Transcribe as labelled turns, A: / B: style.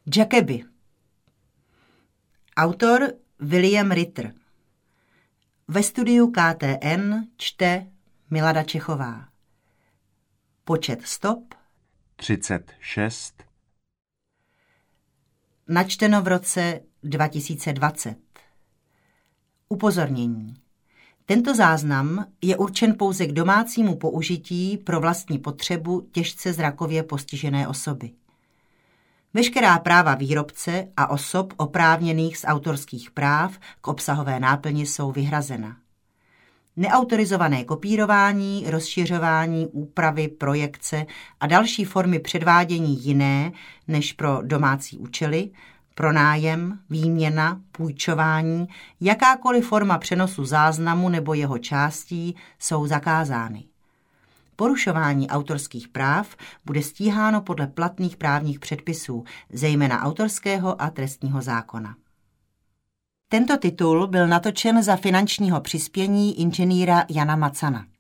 A: Jacobi. Autor William Ritter. Ve studiu KTN čte Milada Čechová. Počet stop
B: 36.
A: Načteno v roce 2020. Upozornění. Tento záznam je určen pouze k domácímu použití pro vlastní potřebu těžce zrakově postižené osoby. Veškerá práva výrobce a osob oprávněných z autorských práv k obsahové náplni jsou vyhrazena. Neautorizované kopírování, rozšiřování, úpravy, projekce a další formy předvádění jiné než pro domácí účely, pronájem, výměna, půjčování, jakákoliv forma přenosu záznamu nebo jeho částí jsou zakázány. Porušování autorských práv bude stíháno podle platných právních předpisů, zejména autorského a trestního zákona. Tento titul byl natočen za finančního přispění inženýra Jana Macana.